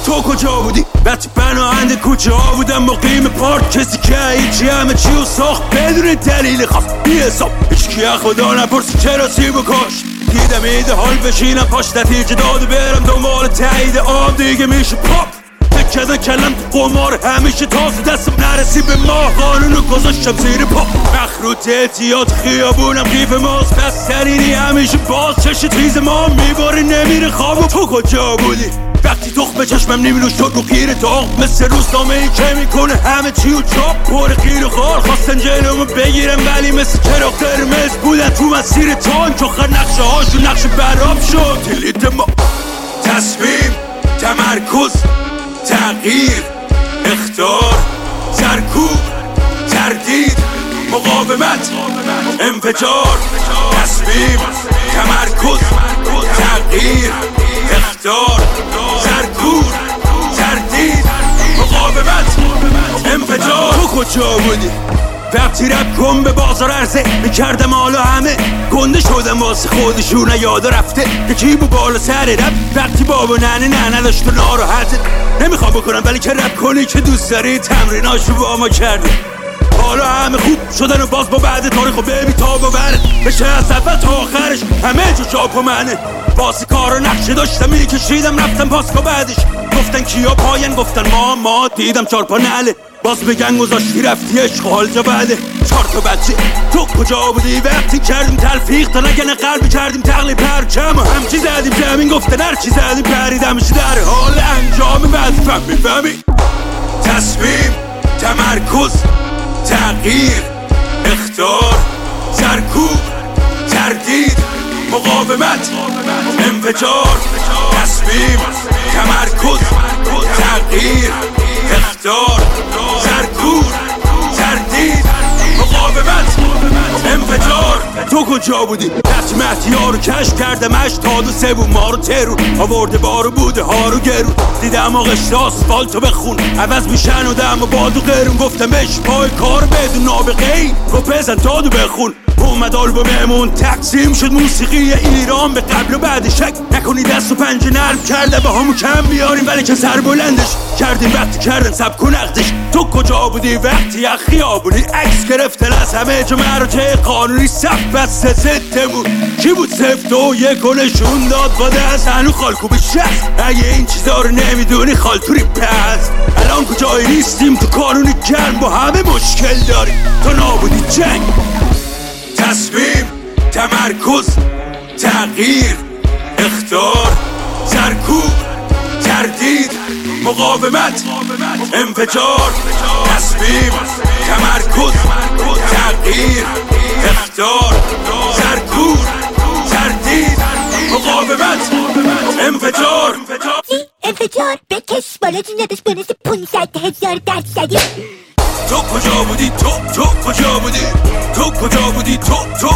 تو کجا بودی؟ وقتی پناهنده کوچه ها بودم مقیم پارک، کسی که هیچی همه چی رو ساخت بدون دلیل خاص بی حساب. هیچکی خدا نپرسی چرا سیبو کاش. دیدم ایده حال بشینم پاش نتیجه داده برم دنبال تایید آب دیگه میشه پاپ. فکر کلم تو قمار همیشه تازه دستم نرسی به ما، قانونو گذاشتم زیر پا. مخروط احتیاط خیابونم قیف ماست، پس سرینی همیشه باز چش تیز ما میباره نمیره خواب. و تو کجا بودی وقتی تخم چشمم نمیروش شد رو خیر داغ، مثل روزنامه ای که میکنه همه چی و چاپ پر خیر و خار. خواستن جلومو بگیرم ولی مثل چراغ قرمز بودن تو مسیر تانک، آخر نقشه هاشون نقشه براب شد. کلید ما تصمیم، تمرکز، تغییر، اخطار، سرکوب، تردید، مقاومت، انفجار. تصمیم، تمرکز، تغییر، اخطار، سرکوب، تردید، مقاومت، انفجار. تو کجا بودی وقتی رب کن به بازار عرضه میکردم؟ حالا همه گنده شدم واسه خودشون، یادا رفته یکی بو بالا سر رب وقتی بابا نه نداشت و ناراحته. نمیخوام بکنم ولی که رب کنی که دوست داری، تمریناشو با ما کرده. حالا همه خوب شدن و باز با بعد تاریخو ببین تا باورت بشه از اول تا آخرش همه جو چاپ و منه. واسه کار و نقشه داشتم میکشیدم رفتم پاسکا بعدش. گفتن کیا پاین گفتن ما دیدم 4 پا نعله. باز بگن گذاشتی رفتی عشق حال جا بعده 4 تا بچه. تو کجا بودی وقتی کردیم تلفیق تا نگن قلبی کردیم تقلیب پرچم و همچی زدیم زمین گفتن هرچی زدیم پریدم در حال انجام وظیفم. میفهمی؟ تصمیم، تمرکز، تغییر، اخطار، سرکوب، تردید، مقاومت، انفجار. تصمیم، تمرکز، تغییر، اخطار، سرکوب، تردید، مقاومت، انفجار. تو کجا بودی وقتی مهدی‌ها رو کشف کردم؟ اشتاد و سبون ما رو ترون آورده بارو بوده ها رو گرون. دیدم آقشت آسفالتو بخون عوض میشن و دم و باد و قرون. گفتم بش پای کار بدون نابغه ای گفت بزن دادو بخون. اومد آلبوممون تقسیم شد موسیقی ایران به قبل و بعد. شک نکنی دست و پنجه نرم کرده با همو کم بیاریم ولی که سر بلندش کردیم وقتی کردن سب کن نقدش. تو کجا بودی وقتی یا خیابونی عکس گرفتن از همه جا مراتع قانونی صف بسته ضدمون؟ کی بود 0 2 1 نشون داد با دست هنو خالکوبی 60؟ اگه این چیزا رو نمیدونی خالتوری پس. الان کجایی نیستیم تو قانونی گرم با همه مشکل داریم تو نابودی جنگ. تصمیم، تمرکز، تغییر، اخطار، سرکوب، تردید، مقاومت، انفجار. تصمیم، تمرکز، تغییر، اخطار، سرکوب، تردید، مقاومت، انفجار. انفجار بکش بالا جون نداشت بونس 500,000 درصدی. تو کجا بودی تو کجا بودی تو کجا بودی تو